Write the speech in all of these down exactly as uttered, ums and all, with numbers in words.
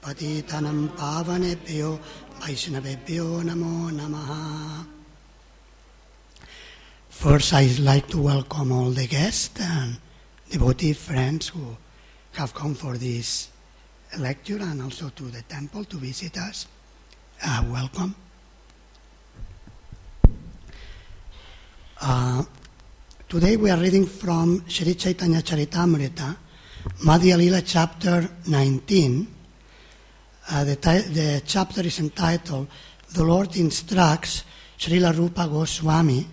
Patitanam Pavanebhyo Vaishnavebhyo Namo Namaha. First, I'd like to welcome all the guests and devotee friends who have come for this lecture and also to the temple to visit us. Uh, welcome. Uh, today we are reading from Sri Chaitanya Charitamrita, Madhya Lila chapter nineteen. Uh, the, ti- the chapter is entitled The Lord Instructs Srila Rupa Goswami,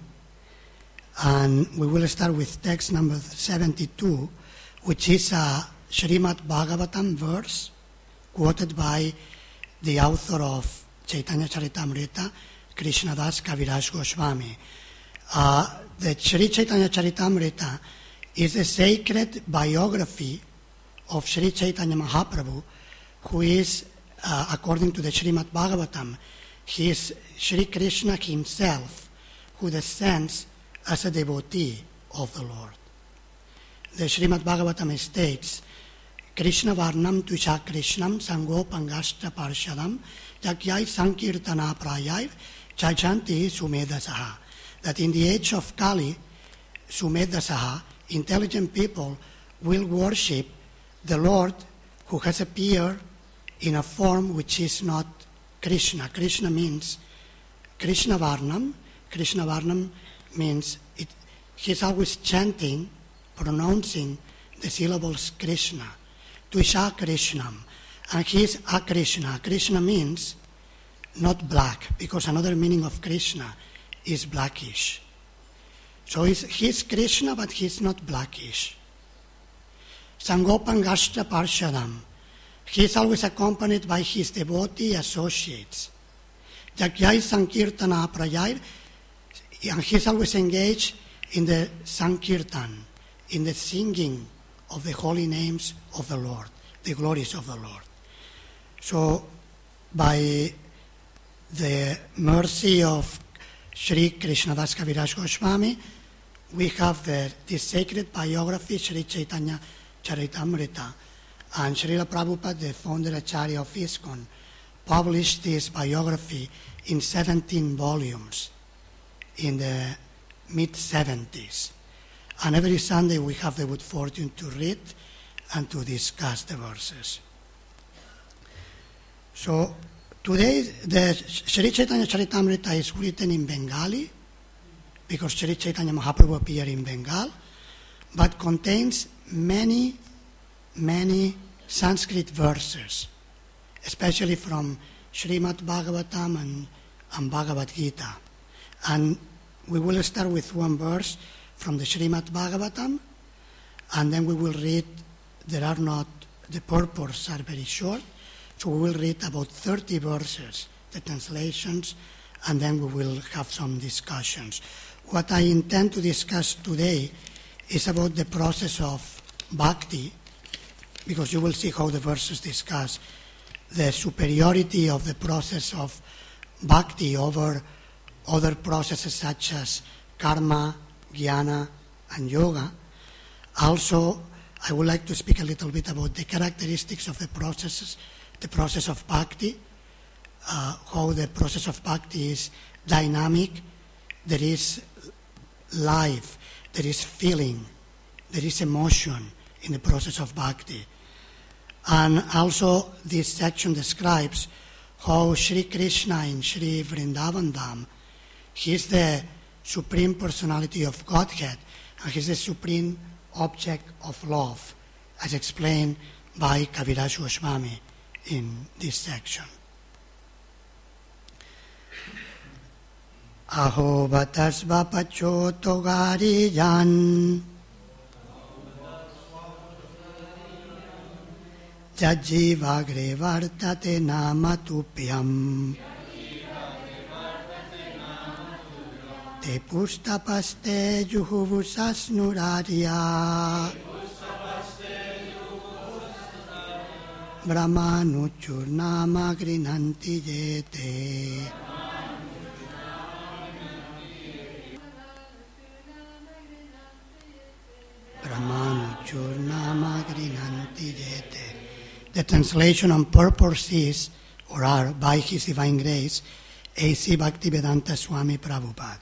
and we will start with text number seventy-two, which is a Srimad Bhagavatam verse quoted by the author of Chaitanya Charitamrita, Krishnadas Kaviraj Goswami. Uh, the Sri Chaitanya Charitamrita is a sacred biography of Sri Chaitanya Mahaprabhu, who is, uh, according to the Srimad Bhagavatam, he is Sri Krishna himself, who descends as a devotee of the Lord. The Srimad Bhagavatam states, Krishna Varnam Tusha Krishnam Sangopangashtra Parshadam Jakyai Sankirtana Prayai Chajanti Sumedasaha. That in the age of Kali, Sumedasaha, intelligent people will worship the Lord who has appeared in a form which is not Krishna. Krishna means Krishna Varnam. Krishna Varnam means it, he's always chanting, pronouncing the syllables Krishna. Tuisha Krishnam. And he is a Krishna. Krishna means not black, because another meaning of Krishna is blackish. So he's, he's Krishna, but he's not blackish. Sangopangashtra Parshadam. He is always accompanied by his devotee associates. Jagyai Sankirtana Prayai. And he is always engaged in the Sankirtan, in the singing of the holy names of the Lord, the glories of the Lord. So, by the mercy of Sri Krishnadas Kaviraj Goswami, we have the, this sacred biography, Sri Chaitanya Charitamrita, and Srila Prabhupada, the founder Acharya of ISKCON, published this biography in seventeen volumes in the mid-seventies. And every Sunday we have the good fortune to read and to discuss the verses. So today the Sri Chaitanya Charitamrita is written in Bengali, because Sri Chaitanya Mahaprabhu appeared in Bengal, but contains many, many Sanskrit verses, especially from Srimad Bhagavatam and, and Bhagavad Gita. And we will start with one verse from the Srimad Bhagavatam, and then we will read, there are not, the purports are very short, so we will read about thirty verses, the translations, and then we will have some discussions. What I intend to discuss today is about the process of bhakti, because you will see how the verses discuss the superiority of the process of bhakti over other processes such as karma, jnana, and yoga. Also, I would like to speak a little bit about the characteristics of the processes, the process of bhakti, uh, how the process of bhakti is dynamic, there is life, there is feeling, there is emotion in the process of bhakti. And also this section describes how Sri Krishna in Sri Vrindavan Dham, he is the Supreme Personality of Godhead, and he is the supreme object of love, as explained by Kaviraj Goswami in this section. Aho batasva pacho togari jan jajivagre vartate namatupyam te pustapaste juhuvusasnurarya brahmanuchurnama grinanti jete. Brahmanuchurnama grinanti jete. The translation on purpose is, or are, by His Divine Grace, A C Bhaktivedanta Swami Prabhupada.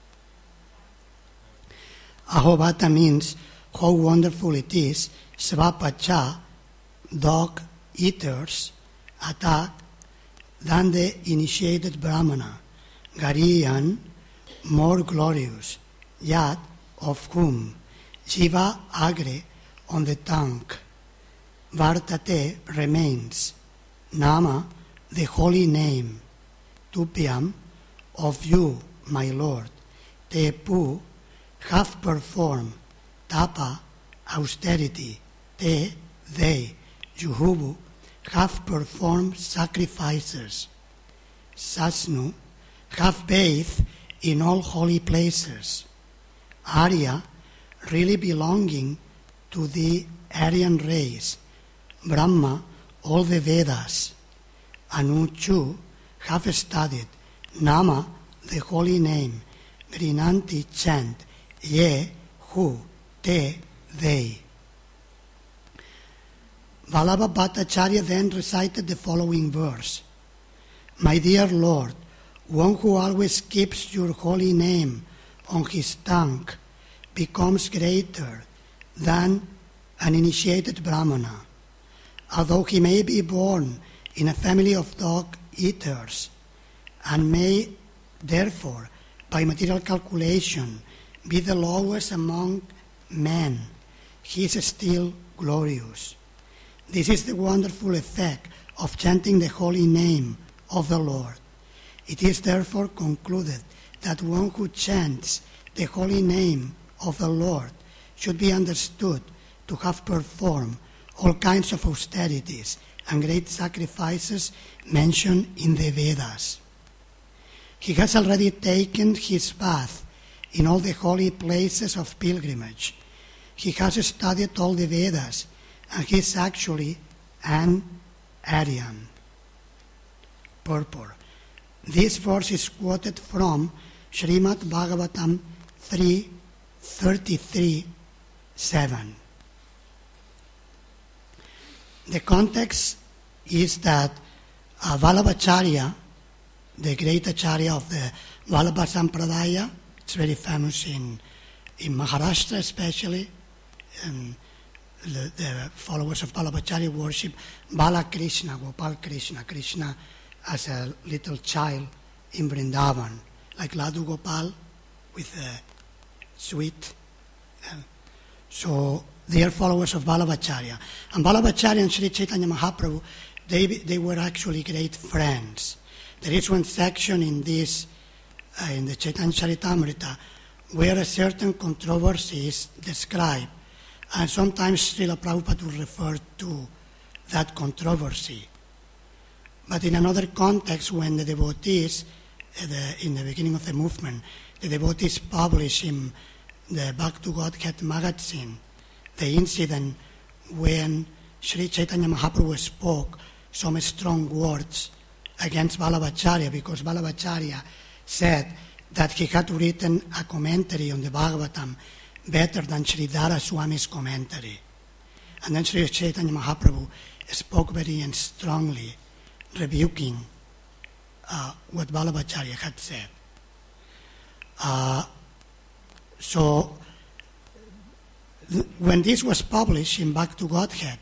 Ahobata means how wonderful it is, Svapacha, dog eaters, attack, than the initiated Brahmana, Gariyan, more glorious, yet of whom Jiva Agre on the tongue, Vartate remains, Nama, the holy name, Tupyam, of you, my Lord, Te Pu, have performed, Tapa, austerity, Te, they, Juhubu, have performed sacrifices, Sasnu, have bathed in all holy places, Arya, really belonging to the Aryan race, Brahma, all the Vedas, Anuchu, have studied, Nama, the holy name, Grinanti chant, Ye, who, Te, they. Vallabha Bhattacharya then recited the following verse. My dear Lord, one who always keeps your holy name on his tongue becomes greater than an initiated Brahmana. Although he may be born in a family of dog eaters and may therefore, by material calculation, be the lowest among men, he is still glorious. This is the wonderful effect of chanting the holy name of the Lord. It is therefore concluded that one who chants the holy name of the Lord should be understood to have performed all kinds of austerities and great sacrifices mentioned in the Vedas. He has already taken his bath in all the holy places of pilgrimage. He has studied all the Vedas, and he is actually an Aryan. Purport. This verse is quoted from Srimad Bhagavatam three thirty-three seven. The context is that uh, Vallabhacharya, the great acharya of the Vallabha Sampradaya, it's very famous in, in Maharashtra especially, and the, the followers of Vallabhacharya worship Bala Krishna, Gopal Krishna, Krishna as a little child in Vrindavan, like Ladhu Gopal with a sweet. Uh, so they are followers of Vallabhacharya. And Vallabhacharya and Sri Chaitanya Mahaprabhu, they, they were actually great friends. There is one section in this, uh, in the Chaitanya Charitamrita, where a certain controversy is described. And sometimes Srila Prabhupada will refer to that controversy. But in another context, when the devotees, uh, the, in the beginning of the movement, the devotees publish in the Back to Godhead magazine the incident when Sri Chaitanya Mahaprabhu spoke some strong words against Vallabhacharya, because Vallabhacharya said that he had written a commentary on the Bhagavatam better than Sri Dara Swami's commentary. And then Sri Chaitanya Mahaprabhu spoke very strongly, rebuking uh, what Vallabhacharya had said. Uh, so, th- when this was published in Back to Godhead,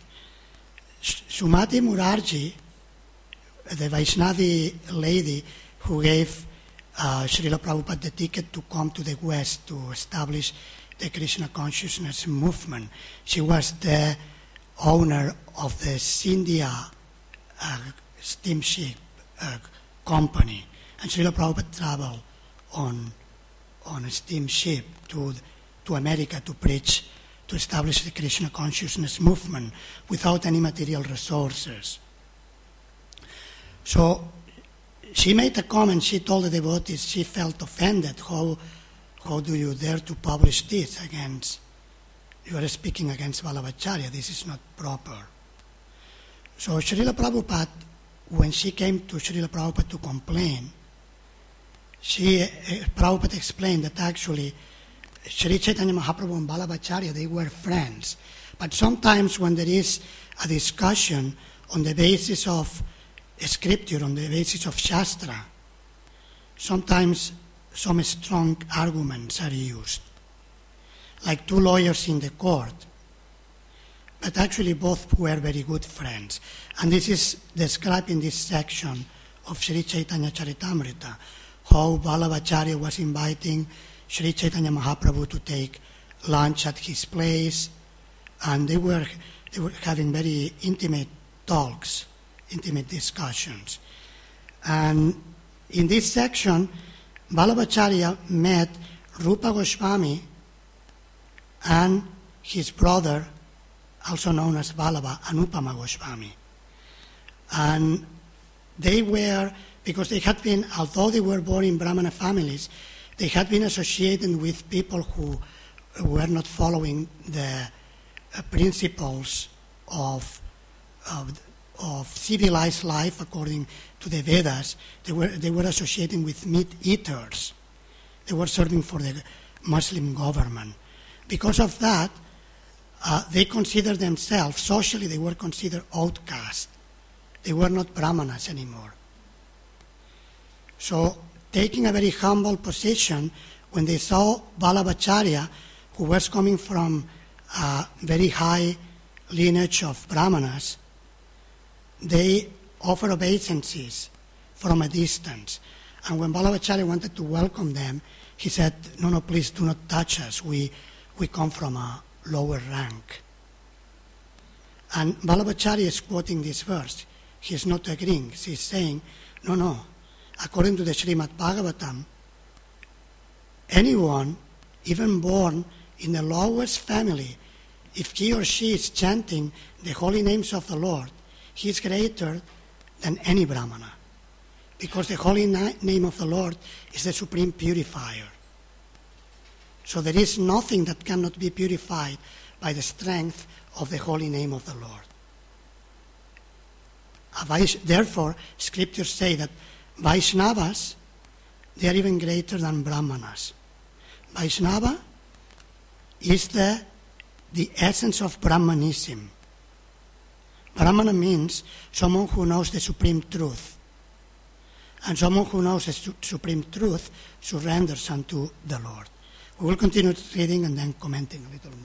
Sumati Murarji, the Vaishnavi lady who gave uh, Srila Prabhupada the ticket to come to the West to establish the Krishna consciousness movement, she was the owner of the Scindia uh, steamship uh, company, and Srila Prabhupada traveled on on a steamship to to America to preach, to establish the Krishna consciousness movement without any material resources. So she made a comment. She told the devotees she felt offended. How how do you dare to publish this against? You are speaking against Vallabhacharya. This is not proper. So Srila Prabhupada, when she came to Srila Prabhupada to complain, she, uh, Prabhupada explained that actually Sri Chaitanya Mahaprabhu and Vallabhacharya, they were friends. But sometimes when there is a discussion on the basis of scripture, on the basis of Shastra, sometimes some strong arguments are used, like two lawyers in the court. But actually both were very good friends. And this is described in this section of Sri Chaitanya Charitamrita, how Vallabhacharya was inviting Sri Chaitanya Mahaprabhu to take lunch at his place, and they were, they were having very intimate talks, intimate discussions. And in this section, Vallabhacharya met Rupa Goswami and his brother, also known as Vallabha, Anupama Goswami. And they were, because they had been, although they were born in Brahmana families, they had been associated with people who were not following the uh, principles of, of, of civilized life according to the Vedas. They were, they were associating with meat eaters. They were serving for the Muslim government. Because of that, uh, they considered themselves, socially they were considered outcasts. They were not Brahmanas anymore. So, taking a very humble position, when they saw Vallabhacharya, who was coming from a very high lineage of Brahmanas, they offered obeisances from a distance. And when Vallabhacharya wanted to welcome them, he said, no, no, please do not touch us. We, we come from a lower rank. And Vallabhacharya is quoting this verse. He is not agreeing. He is saying, no, no. According to the Srimad Bhagavatam, anyone, even born in the lowest family, if he or she is chanting the holy names of the Lord, he is greater than any Brahmana. Because the holy na- name of the Lord is the supreme purifier. So there is nothing that cannot be purified by the strength of the holy name of the Lord. Therefore, scriptures say that Vaishnavas, they are even greater than Brahmanas. Vaishnava is the, the essence of Brahmanism. Brahmana means someone who knows the supreme truth. And someone who knows the su- supreme truth surrenders unto the Lord. We will continue reading and then commenting a little more.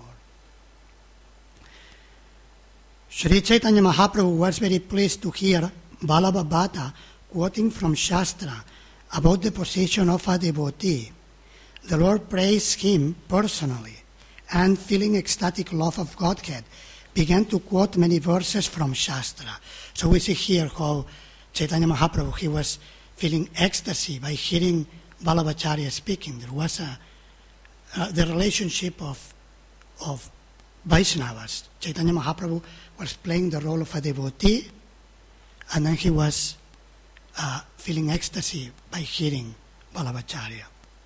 Sri Chaitanya Mahaprabhu was very pleased to hear Vallabha Bhatta quoting from Shastra about the position of a devotee. The Lord praised him personally and, feeling ecstatic love of Godhead, began to quote many verses from Shastra. So we see here how Chaitanya Mahaprabhu, he was feeling ecstasy by hearing Vallabhacharya speaking. There was a, uh, the relationship of, of Vaishnavas. Chaitanya Mahaprabhu was playing the role of a devotee, and then he was uh, feeling ecstasy by hearing Vallabhacharya.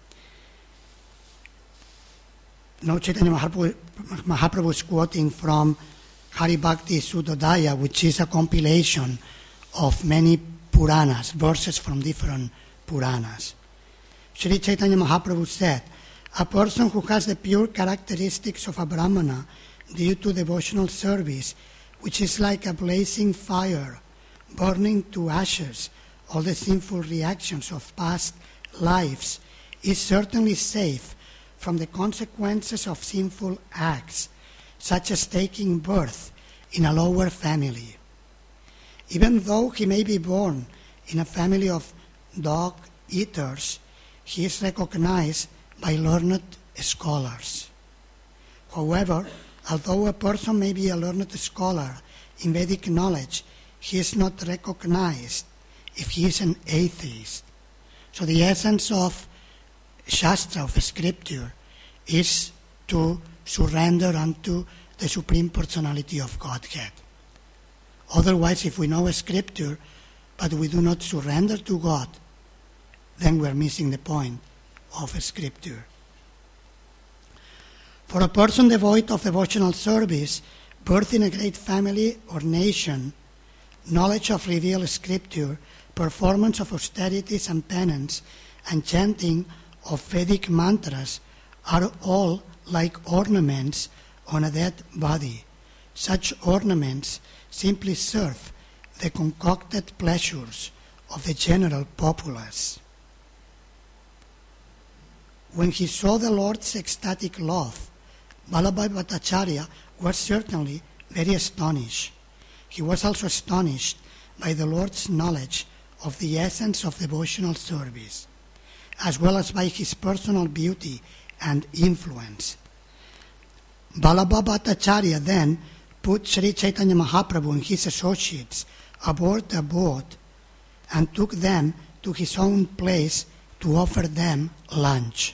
Now Chaitanya Mahaprabhu, Mahaprabhu is quoting from Hari Bhakti Sudodaya, which is a compilation of many Puranas, verses from different Puranas. Sri Chaitanya Mahaprabhu said, a person who has the pure characteristics of a Brahmana due to devotional service, which is like a blazing fire, burning to ashes all the sinful reactions of past lives, is certainly safe from the consequences of sinful acts, such as taking birth in a lower family. Even though he may be born in a family of dog eaters, he is recognized by learned scholars. However, although a person may be a learned scholar in Vedic knowledge, he is not recognized if he is an atheist. So the essence of Shastra, of Scripture, is to surrender unto the Supreme Personality of Godhead. Otherwise, if we know a Scripture, but we do not surrender to God, then we are missing the point of a Scripture. For a person devoid of devotional service, birth in a great family or nation, knowledge of revealed Scripture, performance of austerities and penance, and chanting of Vedic mantras are all like ornaments on a dead body. Such ornaments simply serve the concocted pleasures of the general populace. When he saw the Lord's ecstatic love, Vallabha Bhattacharya was certainly very astonished. He was also astonished by the Lord's knowledge of the essence of devotional service, as well as by his personal beauty and influence. Vallabha Bhattacharya then put Sri Chaitanya Mahaprabhu and his associates aboard a boat and took them to his own place to offer them lunch.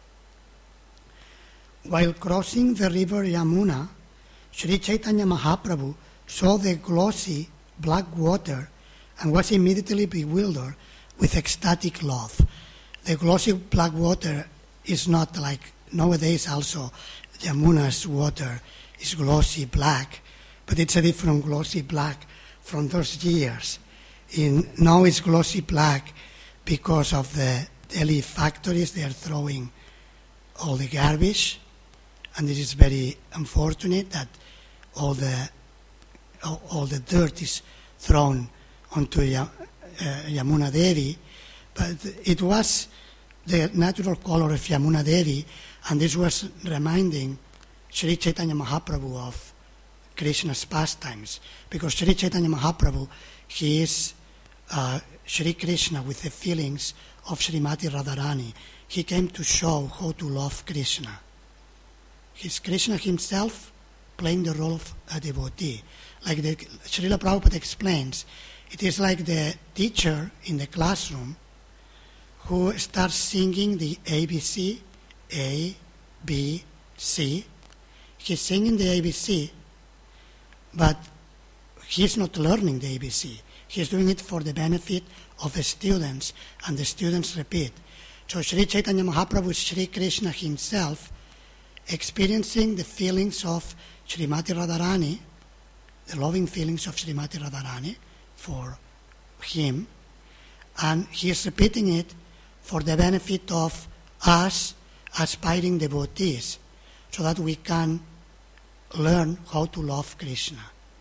While crossing the river Yamuna, Sri Chaitanya Mahaprabhu saw the glossy black water and was immediately bewildered with ecstatic love. The glossy black water is not like nowadays also Yamuna's water is glossy black, but it's a different glossy black from those years. In, now it's glossy black because of the Delhi factories. They are throwing all the garbage, and it is very unfortunate that all the all, all the dirt is thrown onto Yam, uh, Yamuna Devi, but it was the natural color of Yamuna Devi, and this was reminding Sri Chaitanya Mahaprabhu of Krishna's pastimes, because Sri Chaitanya Mahaprabhu, he is uh, Sri Krishna with the feelings of Srimati Radharani. He came to show how to love Krishna. He's Krishna himself playing the role of a devotee. Like the Srila Prabhupada explains, it is like the teacher in the classroom who starts singing the A B C, A, B, C. He's singing the A B C, but he's not learning the A B C. He's doing it for the benefit of the students, and the students repeat. So Sri Chaitanya Mahaprabhu is Sri Krishna himself, experiencing the feelings of Srimati Radharani, the loving feelings of Srimati Radharani for him, and he is repeating it for the benefit of us aspiring devotees, so that we can learn how to love Krishna.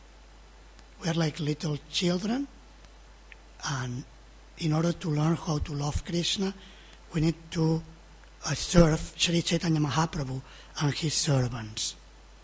We are like little children, and in order to learn how to love Krishna, we need to uh, serve Sri Chaitanya Mahaprabhu and his servants.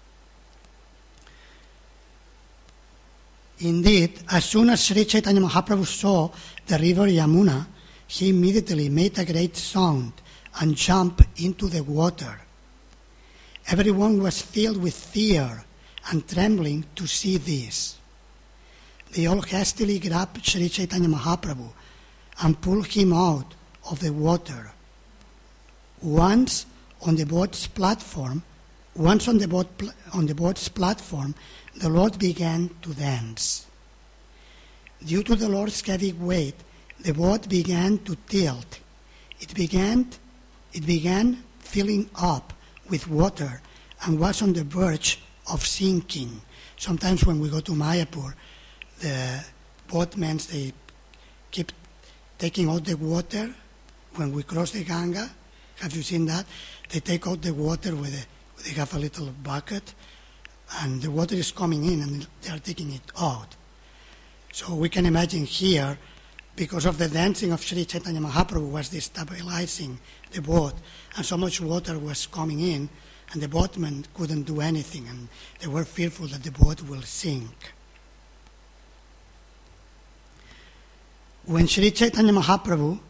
Indeed, as soon as Sri Chaitanya Mahaprabhu saw the river Yamuna, he immediately made a great sound and jumped into the water. Everyone was filled with fear and trembling to see this. They all hastily grabbed Sri Chaitanya Mahaprabhu and pulled him out of the water. Once on the boat's platform, once on the boat on the boat's platform, the Lord began to dance. Due to the Lord's heavy weight, the boat began to tilt. It began, it began filling up with water and was on the verge of sinking. Sometimes when we go to Mayapur, the boatmen, they keep taking out the water when we cross the Ganga. Have you seen that? They take out the water with a, they have a little bucket, and the water is coming in and they are taking it out. So we can imagine here, because of the dancing of Sri Chaitanya Mahaprabhu was destabilizing the boat, and so much water was coming in, and the boatmen couldn't do anything, and they were fearful that the boat will sink. When Sri Chaitanya Mahaprabhu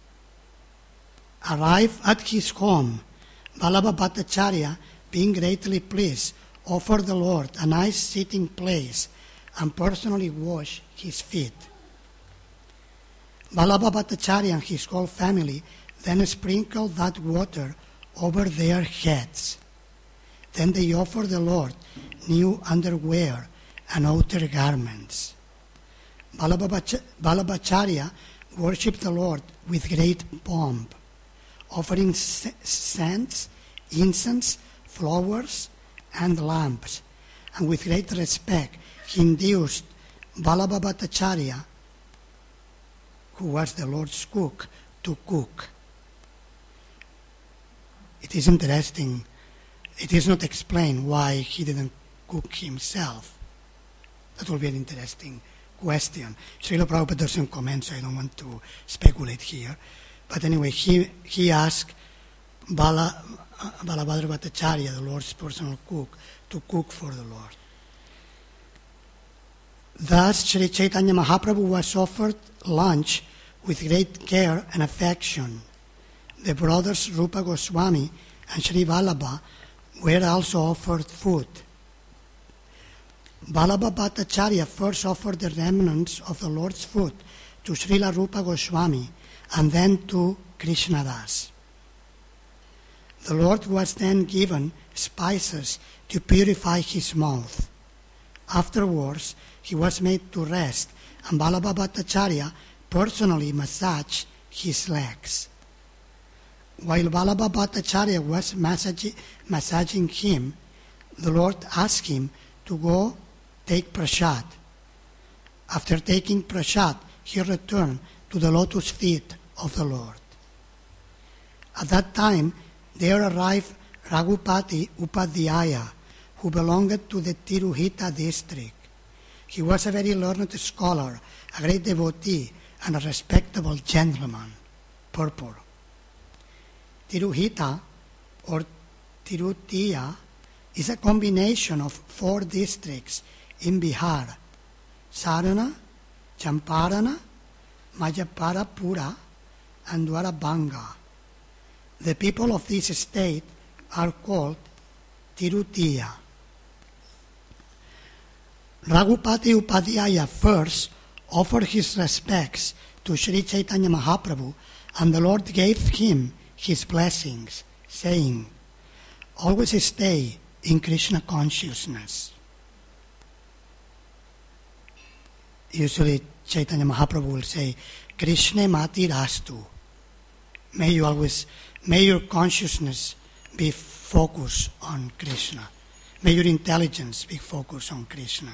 arrived at his home, Vallabha Bhattacharya, being greatly pleased, offered the Lord a nice sitting place and personally washed his feet. Vallabha Bhattacharya and his whole family then sprinkled that water over their heads. Then they offered the Lord new underwear and outer garments. Vallabha Bhattacharya worshipped the Lord with great pomp, offering scents, incense, flowers, and lamps. And with great respect, he induced Vallabha Bhattacharya, who was the Lord's cook, to cook. It is interesting. It is not explained why he didn't cook himself. That will be an interesting question. Srila Prabhupada doesn't comment, so I don't want to speculate here. But anyway, he, he asked Bala, uh, Balabhadra Bhattacharya, the Lord's personal cook, to cook for the Lord. Thus, Sri Chaitanya Mahaprabhu was offered lunch with great care and affection. The brothers Rupa Goswami and Sri Vallabha were also offered food. Vallabha Bhattacharya first offered the remnants of the Lord's food to Srila Rupa Goswami and then to Krishnadas. The Lord was then given spices to purify his mouth. Afterwards, he was made to rest, and Vallabha Bhattacharya personally massaged his legs. While Vallabha Bhattacharya was massagi- massaging him, the Lord asked him to go take prasad. After taking prasad, he returned to the lotus feet of the Lord. At that time, there arrived Raghupati Upadhyaya, who belonged to the Tiruhita district. He was a very learned scholar, a great devotee, and a respectable gentleman. Purport. Tiruhita, or Tirutiya, is a combination of four districts in Bihar: Sarana, Champarana, Majaparapura, and Dwarabanga. The people of this state are called Tirutiya. Raghupati Upadhyaya first offered his respects to Sri Chaitanya Mahaprabhu, and the Lord gave him his blessings, saying, "Always stay in Krishna consciousness." Usually Chaitanya Mahaprabhu will say, "Krishna Mati Rastu." May you always, may your consciousness be focused on Krishna. May your intelligence be focused on Krishna.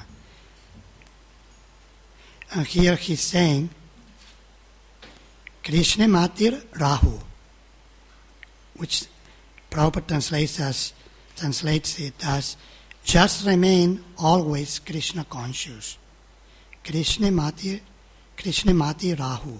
And here he's saying, Krishna Matir Rahu, which Prabhupada translates, as, translates it as, just remain always Krishna conscious. Krishna Mati, Krishna Mati Rahu.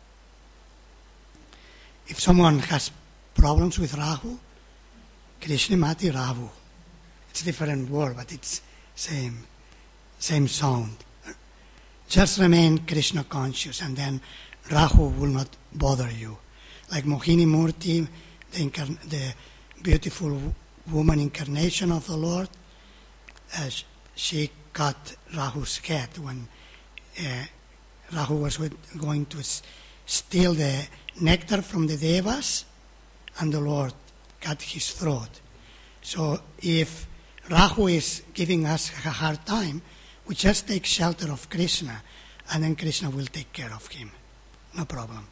If someone has problems with Rahu, Krishna Mati Rahu. It's a different word, but it's same, same sound. Just remain Krishna conscious, and then Rahu will not bother you. Like Mohini Murti, the, incarn- the beautiful woman incarnation of the Lord, uh, she cut Rahu's head when uh, Rahu was going to s- steal the nectar from the Devas, and the Lord cut his throat. So if Rahu is giving us a hard time, we just take shelter of Krishna, and then Krishna will take care of him. No problem.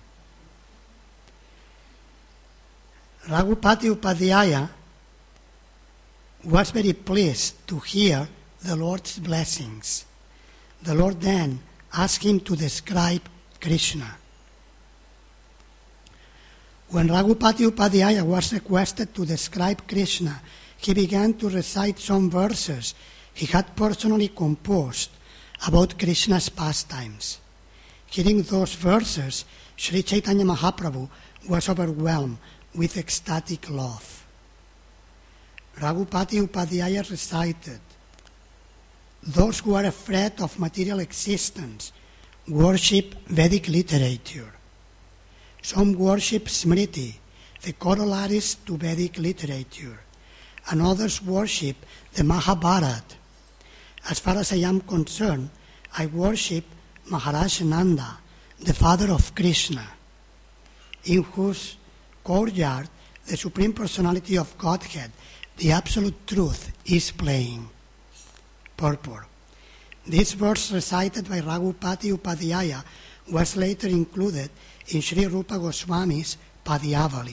Raghupati Upadhyaya was very pleased to hear the Lord's blessings. The Lord then asked him to describe Krishna. When Raghupati Upadhyaya was requested to describe Krishna, he began to recite some verses he had personally composed about Krishna's pastimes. Hearing those verses, Sri Chaitanya Mahaprabhu was overwhelmed with ecstatic love. Raghupati Upadhyaya recited, "Those who are afraid of material existence worship Vedic literature. Some worship Smriti, the corollaries to Vedic literature, and others worship the Mahabharata. As far as I am concerned, I worship Maharaj Nanda, the father of Krishna, in whose courtyard the Supreme Personality of Godhead, the Absolute Truth, is playing." Purport. This verse recited by Raghupati Upadhyaya was later included in Sri Rupa Goswami's Padyavali.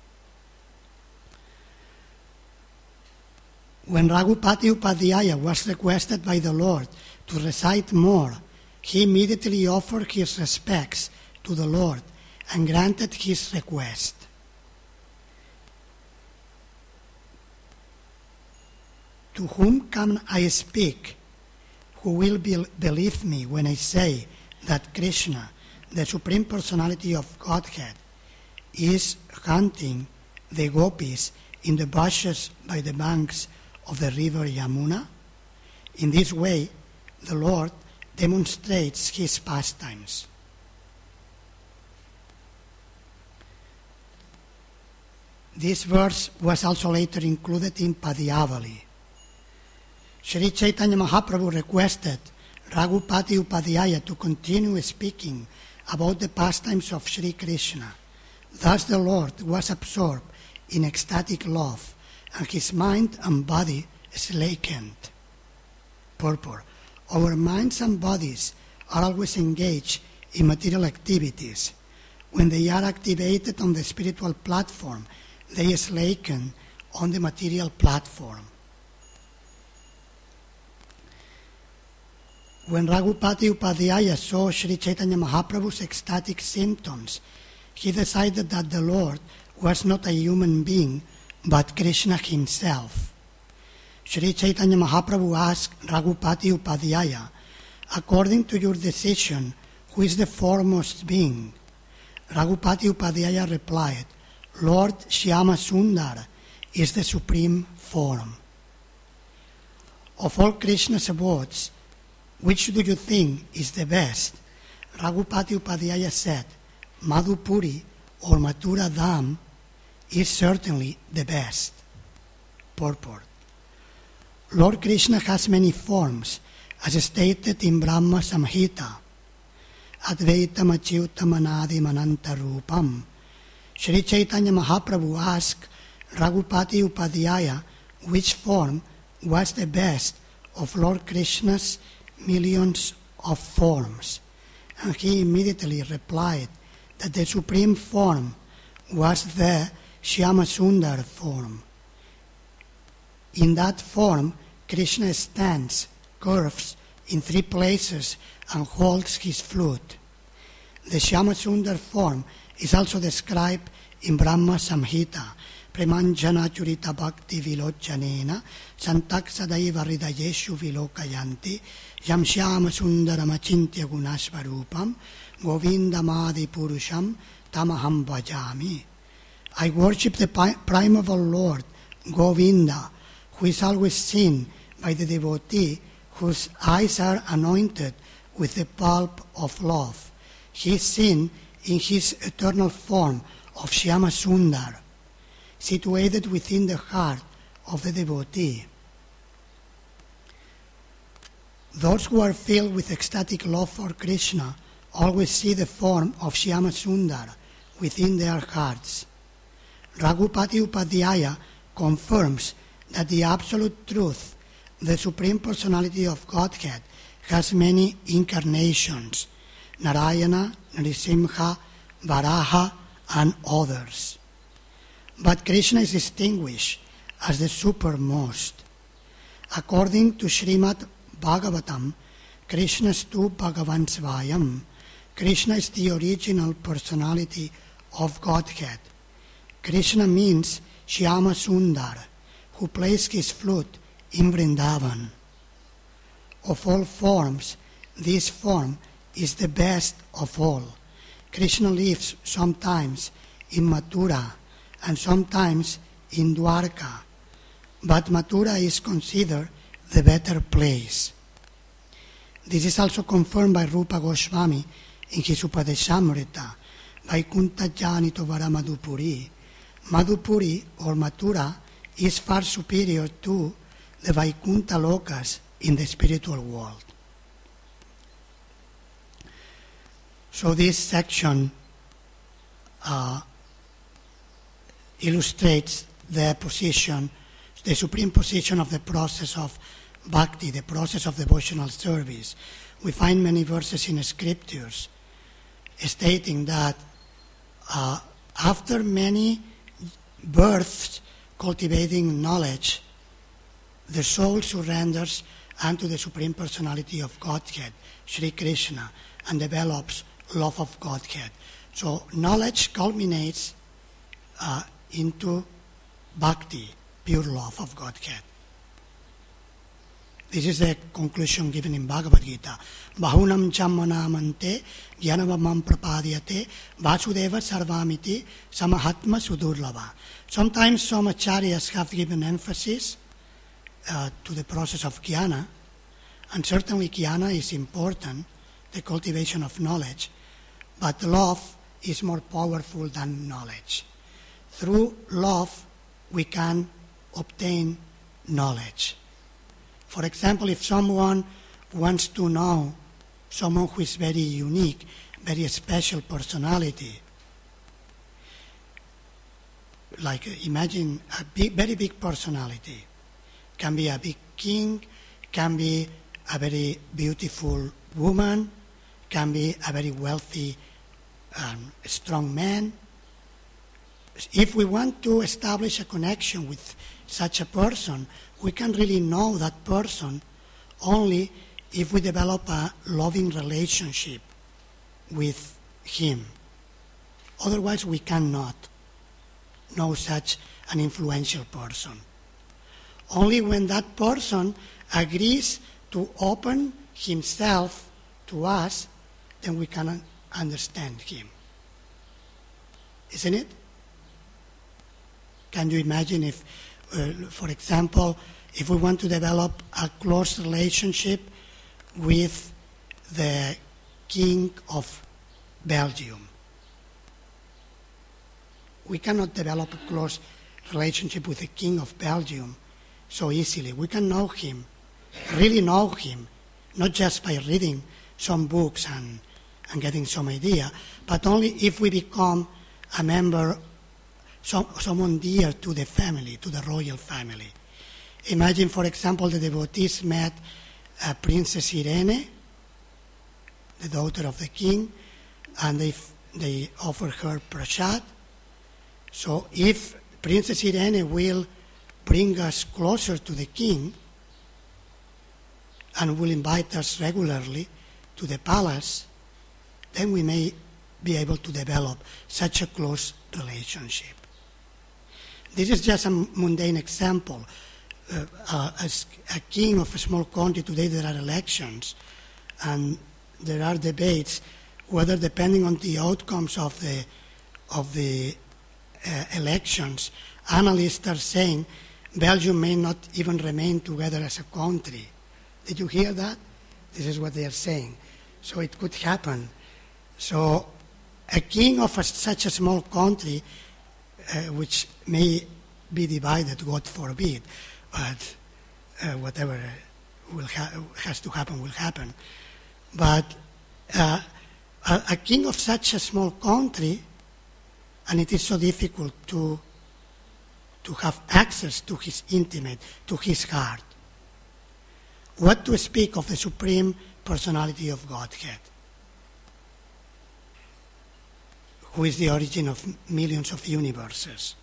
When Raghupati Upadhyaya was requested by the Lord to recite more, he immediately offered his respects to the Lord and granted his request. "To whom can I speak who will be, believe me when I say that Krishna, the Supreme Personality of Godhead, is hunting the gopis in the bushes by the banks of the river Yamuna? In this way, the Lord demonstrates his pastimes. This verse was also later included in Padyavali. Sri Chaitanya Mahaprabhu requested Raghupati Upadhyaya to continue speaking about the pastimes of Sri Krishna. Thus the Lord was absorbed in ecstatic love, and his mind and body slackened. Purport. Our minds and bodies are always engaged in material activities. When they are activated on the spiritual platform, they slacken on the material platform. When Raghupati Upadhyaya saw Sri Chaitanya Mahaprabhu's ecstatic symptoms, he decided that the Lord was not a human being, but Krishna himself. Sri Chaitanya Mahaprabhu asked Raghupati Upadhyaya, according to your decision, who is the foremost being? Raghupati Upadhyaya replied, Lord Shyama Sundar is the supreme form. Of all Krishna's abodes, which do you think is the best? Raghupati Upadhyaya said, Madhupuri or Mathura Dham is certainly the best. Purport. Lord Krishna has many forms, as stated in Brahma Samhita. Advaitam Achyutam Anadim Ananta Rupam. Sri Chaitanya Mahaprabhu asked Raghupati Upadhyaya which form was the best of Lord Krishna's millions of forms. And he immediately replied that the supreme form was the Shyama Sundar form. In that form, Krishna stands, curves in three places and holds his flute. The Shyama Sundar form is also described in Brahma Samhita. Premanjana Churita Bhakti Vilochanena Santak Sadaiva Hridayeshu Vilokayanti Yam Shyama Sundaram Achintya Gunasvarupam Govinda Madi Purusham Tamaham Bhajami. I worship the primeval Lord, Govinda, who is always seen by the devotee whose eyes are anointed with the pulp of love. He is seen in his eternal form of Shyama Sundar, situated within the heart of the devotee. Those who are filled with ecstatic love for Krishna always see the form of Shyama Sundar within their hearts. Raghupati Upadhyaya confirms that the absolute truth, the Supreme Personality of Godhead, has many incarnations, Narayana, Nrisimha, Varaha, and others. But Krishna is distinguished as the supermost. According to Srimad Bhagavatam, Krishna's tu Bhagavan Svayam, Krishna is the original personality of Godhead. Krishna means Shyama Sundar, who plays his flute in Vrindavan. Of all forms, this form is the best of all. Krishna lives sometimes in Mathura and sometimes in Dwarka, but Mathura is considered the better place. This is also confirmed by Rupa Goswami in his Upadeshamrita, Vaikuntha Janito Vara Madhupuri. Madhupuri or Mathura is far superior to the Vaikuntha Lokas in the spiritual world. So this section uh, illustrates the position, the supreme position of the process of bhakti, the process of devotional service. We find many verses in the scriptures stating that uh, after many births cultivating knowledge, the soul surrenders unto the Supreme Personality of Godhead, Sri Krishna, and develops love of Godhead. So knowledge culminates uh, into bhakti, pure love of Godhead. This is the conclusion given in Bhagavad Gita. Bahunam chammanamante jnanavamam prapadyate vasudeva sarvamiti samahatma sudurlava. Sometimes some acharyas have given emphasis uh, to the process of jnana, and certainly jnana is important, the cultivation of knowledge, but love is more powerful than knowledge. Through love, we can obtain knowledge. For example, if someone wants to know someone who is very unique, very special personality, like imagine a big, very big personality, can be a big king, can be a very beautiful woman, can be a very wealthy, um, strong man. If we want to establish a connection with such a person, we can really know that person only if we develop a loving relationship with him. Otherwise, we cannot know such an influential person. Only when that person agrees to open himself to us, then we can understand him. Isn't it? Can you imagine if, uh, for example, if we want to develop a close relationship with the King of Belgium? We cannot develop a close relationship with the King of Belgium so easily. We can know him, really know him, not just by reading some books and, and getting some idea, but only if we become a member, some, someone dear to the family, to the royal family. Imagine, for example, the devotees met uh, Princess Irene, the daughter of the king, and they, they offered her prasad. So if Princess Irene will bring us closer to the king and will invite us regularly to the palace, then we may be able to develop such a close relationship. This is just a mundane example. Uh, uh, as a king of a small country, today there are elections and there are debates whether, depending on the outcomes of the of the uh, elections, analysts are saying Belgium may not even remain together as a country. Did you hear that? This is what they are saying. So it could happen. So a king of a, such a small country, uh, which may be divided, God forbid, but uh, whatever will ha- has to happen will happen. But uh, a, a king of such a small country, and it is so difficult to to have access to his intimate, to his heart. What to speak of the Supreme Personality of Godhead, who is the origin of millions of universes.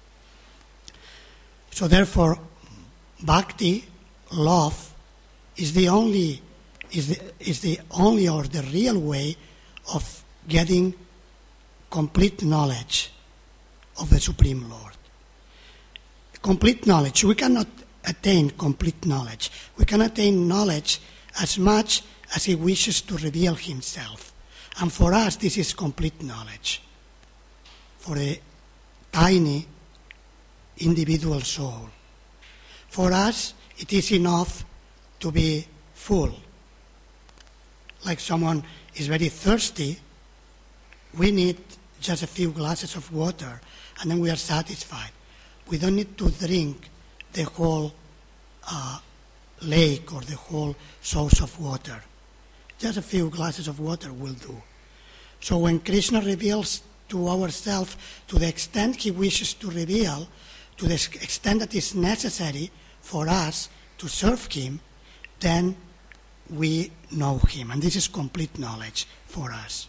So therefore, bhakti, love, is the only is the, is the only or the real way of getting complete knowledge of the Supreme Lord. Complete knowledge. We cannot attain complete knowledge. We can attain knowledge as much as he wishes to reveal himself. And for us, this is complete knowledge. For a tiny individual soul. For us, it is enough to be full. Like someone is very thirsty, we need just a few glasses of water, and then we are satisfied. We don't need to drink the whole uh, lake or the whole source of water. Just a few glasses of water will do. So when Krishna reveals to ourselves, to the extent he wishes to reveal, to the extent that is necessary for us to serve him, then we know him. And this is complete knowledge for us.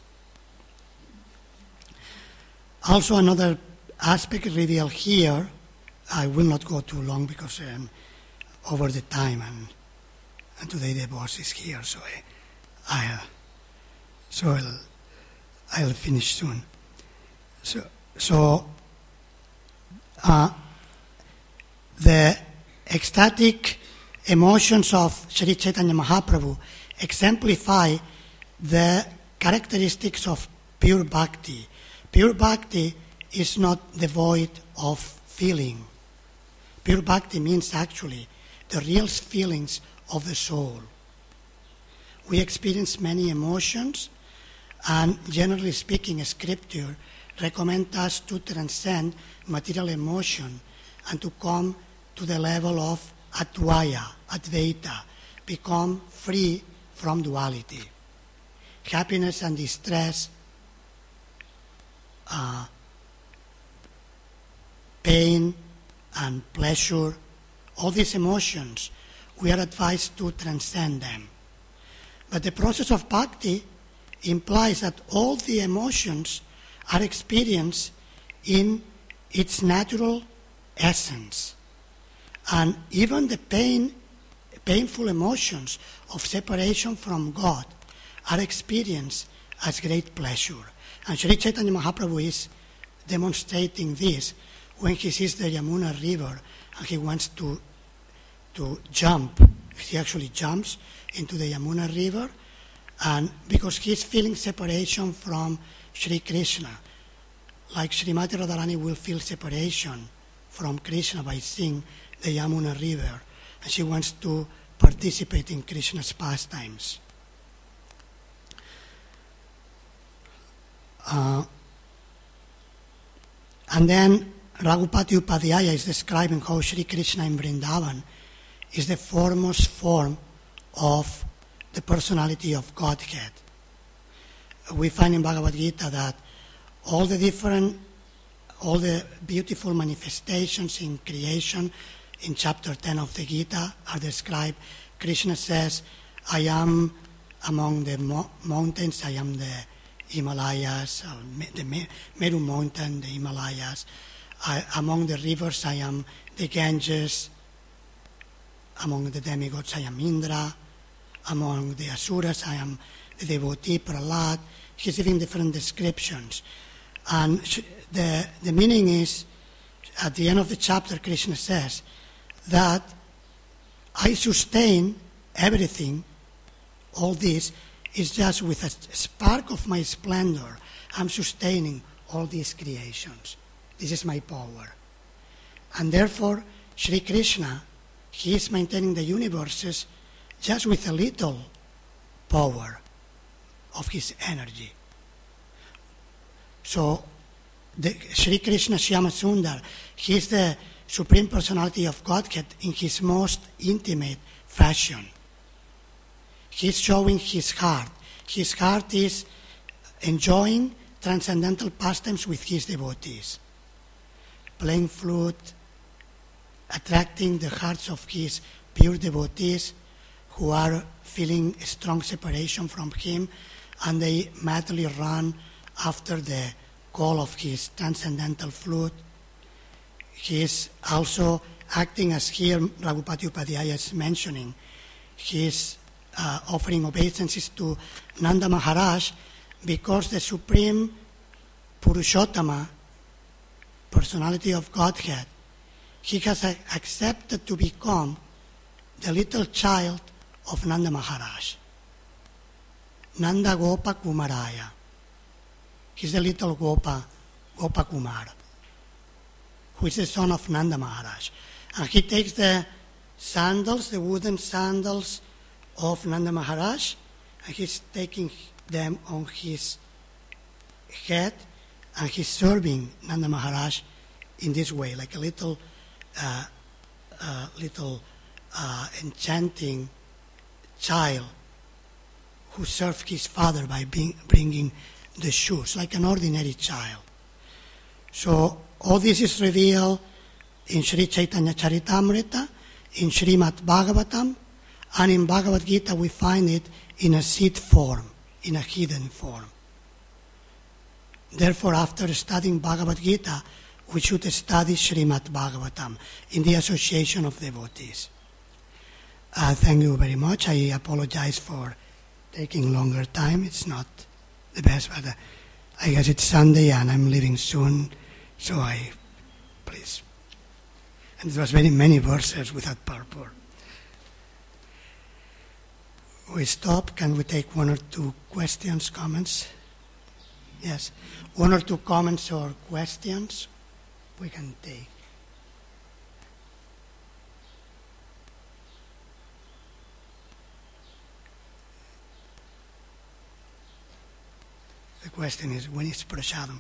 Also, another aspect revealed here, I will not go too long because I'm over the time, and, and today the boss is here, so I, I so I'll, I'll finish soon. So, so uh, the ecstatic emotions of Sri Chaitanya Mahaprabhu exemplify the characteristics of pure bhakti. Pure bhakti is not devoid of feeling. Pure bhakti means actually the real feelings of the soul. We experience many emotions, and generally speaking, Scripture recommends us to transcend material emotion and to come to the level of Advaya, Advaita, become free from duality. Happiness and distress, uh, pain and pleasure, all these emotions, we are advised to transcend them. But the process of bhakti implies that all the emotions are experienced in its natural essence. And even the pain, painful emotions of separation from God are experienced as great pleasure. And Sri Chaitanya Mahaprabhu is demonstrating this when he sees the Yamuna River and he wants to, to jump. He actually jumps into the Yamuna River, and because he's feeling separation from Sri Krishna, like Srimati Radharani will feel separation from Krishna by seeing the Yamuna River, and she wants to participate in Krishna's pastimes. Uh, and then Raghupati Upadhyaya is describing how Sri Krishna in Vrindavan is the foremost form of the personality of Godhead. We find in Bhagavad Gita that all the different, all the beautiful manifestations in creation in chapter ten of the Gita are described. Krishna says, I am among the mo- mountains, I am the Himalayas, uh, the Meru mountain, the Himalayas. I, among the rivers, I am the Ganges. Among the demigods, I am Indra. Among the Asuras, I am the devotee Prahlad. He's giving different descriptions. And the, the meaning is, at the end of the chapter, Krishna says that I sustain everything, all this, is just with a spark of my splendor. I'm sustaining all these creations. This is my power. And therefore, Sri Krishna, he is maintaining the universes just with a little power of his energy. So, the Sri Krishna Shyama Sundar, he is the Supreme Personality of Godhead in his most intimate fashion. He's showing his heart. His heart is enjoying transcendental pastimes with his devotees, playing flute, attracting the hearts of his pure devotees who are feeling a strong separation from him, and they madly run after the call of his transcendental flute. He is also acting as here Raghupati Upadhyaya is mentioning. He is uh, offering obeisances to Nanda Maharaj because the Supreme Purushottama, personality of Godhead, he has a- accepted to become the little child of Nanda Maharaj. Nanda Gopa Kumaraya. He's the little Gopa, Gopa Kumar, who is the son of Nanda Maharaj. And he takes the sandals, the wooden sandals of Nanda Maharaj, and he's taking them on his head, and he's serving Nanda Maharaj in this way, like a little, uh, uh, little uh, enchanting child who served his father by being, bringing the shoes, like an ordinary child. So all this is revealed in Sri Chaitanya Charitamrita, in Srimad Bhagavatam, and in Bhagavad Gita we find it in a seed form, in a hidden form. Therefore, after studying Bhagavad Gita, we should study Srimad Bhagavatam in the association of devotees. Uh, thank you very much. I apologize for taking longer time. It's not the best, but uh, I guess it's Sunday and I'm leaving soon, so I, please. And it was very many verses without purport. we stop. Can we take one or two questions, comments? Yes. One or two comments or questions we can take. The question is, when is Prashadam?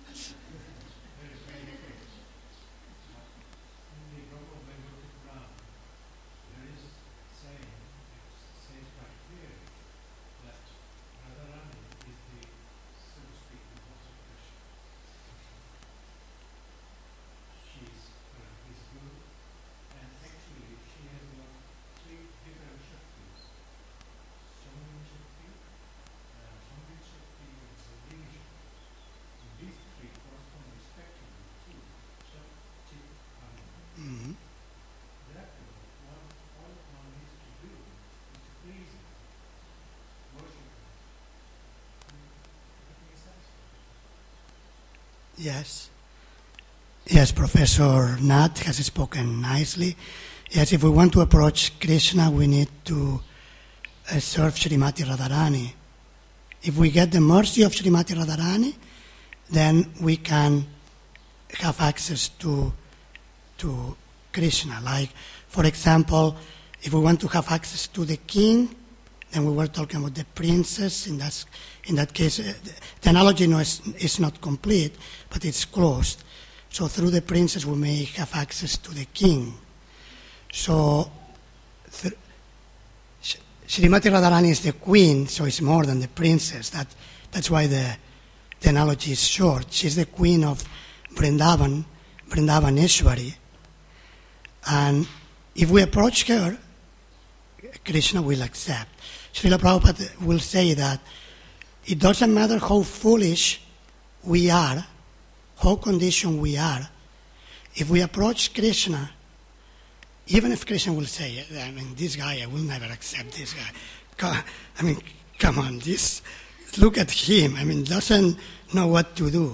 Yes. Yes, Professor Nat has spoken nicely. Yes, if we want to approach Krishna, we need to uh, serve Srimati Radharani. If we get the mercy of Srimati Radharani, then we can have access to, to Krishna. Like, for example, if we want to have access to the king, then we were talking about the princess. In that, in that case, uh, the analogy no, is, is not complete, but it's closed. So through the princess, we may have access to the king. So th- Srimati Radharani is the queen, so it's more than the princess. That, that's why the, the analogy is short. She's the queen of Vrindavan, Vrindavaneshwari. And if we approach her, Krishna will accept. Srila Prabhupada will say that it doesn't matter how foolish we are, how conditioned we are, if we approach Krishna, even if Krishna will say, I mean, this guy, I will never accept this guy. I mean, come on, this, look at him. I mean, doesn't know what to do.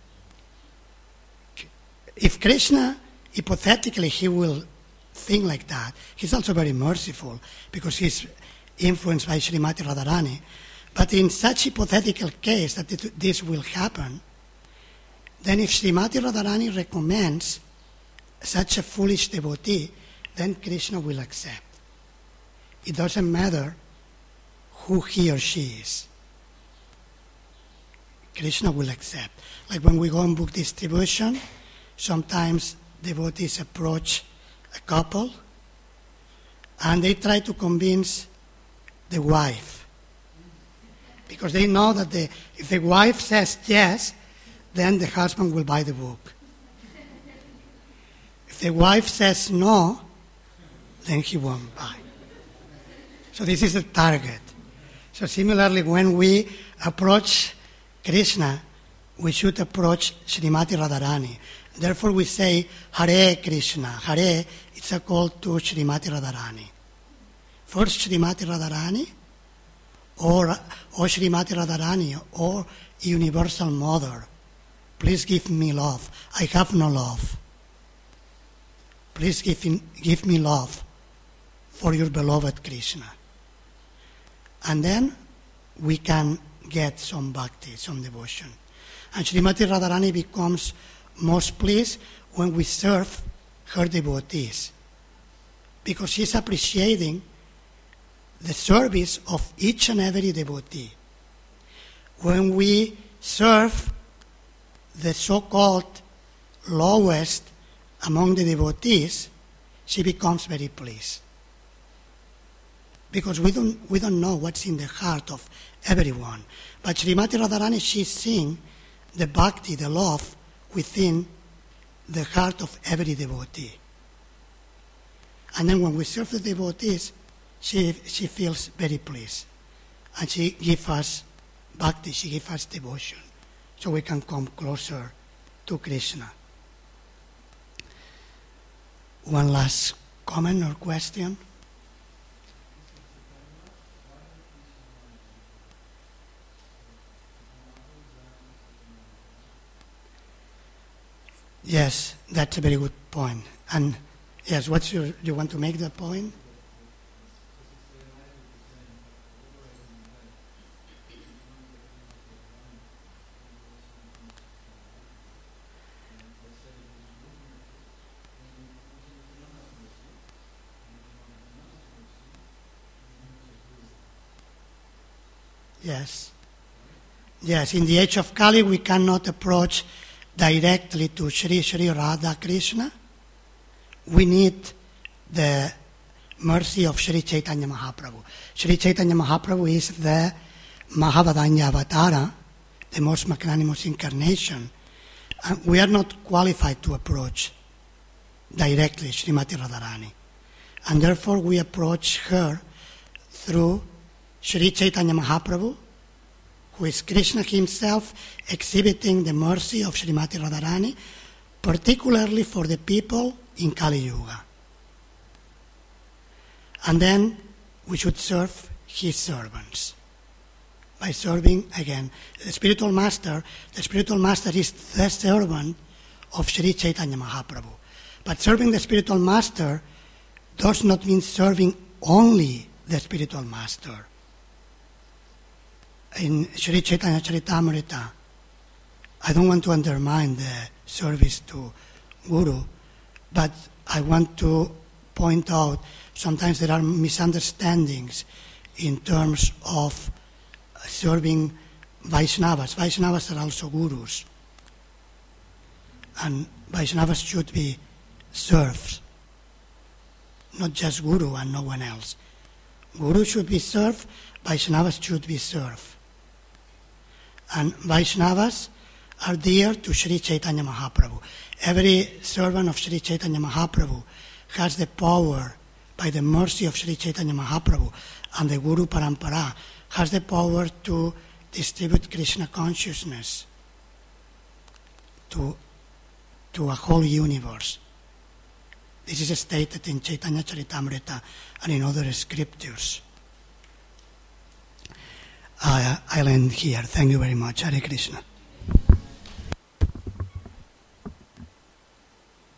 If Krishna, hypothetically, he will think like that, he's also very merciful because he's influenced by Srimati Radharani. But in such hypothetical case that it, this will happen, then if Srimati Radharani recommends such a foolish devotee, then Krishna will accept. It doesn't matter who he or she is. Krishna will accept. Like when we go on book distribution, sometimes devotees approach a couple and they try to convince the wife. Because they know that the, if the wife says yes, then the husband will buy the book. If the wife says no, then he won't buy. So this is the target. So similarly, when we approach Krishna, we should approach Srimati Radharani. Therefore we say, Hare Krishna. Hare, it's a call to Srimati Radharani. First Srimati Radharani, or, or Srimati Radharani, or Universal Mother. Please give me love. I have no love. Please give, in, give me love for your beloved Krishna. And then we can get some bhakti, some devotion. And Srimati Radharani becomes most pleased when we serve her devotees, because she's appreciating the service of each and every devotee. When we serve the so-called lowest among the devotees, she becomes very pleased. Because we don't, we don't know what's in the heart of everyone. But Srimati Radharani, she's seeing the bhakti, the love within the heart of every devotee. And then when we serve the devotees, she, she feels very pleased. And she gives us bhakti, she gives us devotion, so we can come closer to Krishna. One last comment or question? Yes, that's a very good point. And yes, what's your, do you want to make the point? Yes. Yes, in the age of Kali, we cannot approach directly to Sri Sri Radha Krishna. We need the mercy of Sri Chaitanya Mahaprabhu. Sri Chaitanya Mahaprabhu is the Mahavadanya Avatara, the most magnanimous incarnation. And we are not qualified to approach directly Srimati Radharani. And therefore we approach her through Sri Chaitanya Mahaprabhu, who is Krishna himself exhibiting the mercy of Srimati Radharani, particularly for the people in Kali Yuga. And then we should serve his servants. By serving, again, the spiritual master, the spiritual master is the servant of Sri Chaitanya Mahaprabhu. But serving the spiritual master does not mean serving only the spiritual master. In Sri Chaitanya Charitamrita, I don't want to undermine the service to Guru, but I want to point out sometimes there are misunderstandings in terms of serving Vaishnavas. Vaishnavas are also Gurus. And Vaishnavas should be served, not just Guru and no one else. Guru should be served, Vaishnavas should be served. And Vaishnavas are dear to Sri Chaitanya Mahaprabhu. Every servant of Sri Chaitanya Mahaprabhu has the power, by the mercy of Sri Chaitanya Mahaprabhu and the Guru Parampara, has the power to distribute Krishna consciousness to, to a whole universe. This is stated in Chaitanya Charitamrita and in other scriptures. Uh, I'll end here. Thank you very much. Hare Krishna.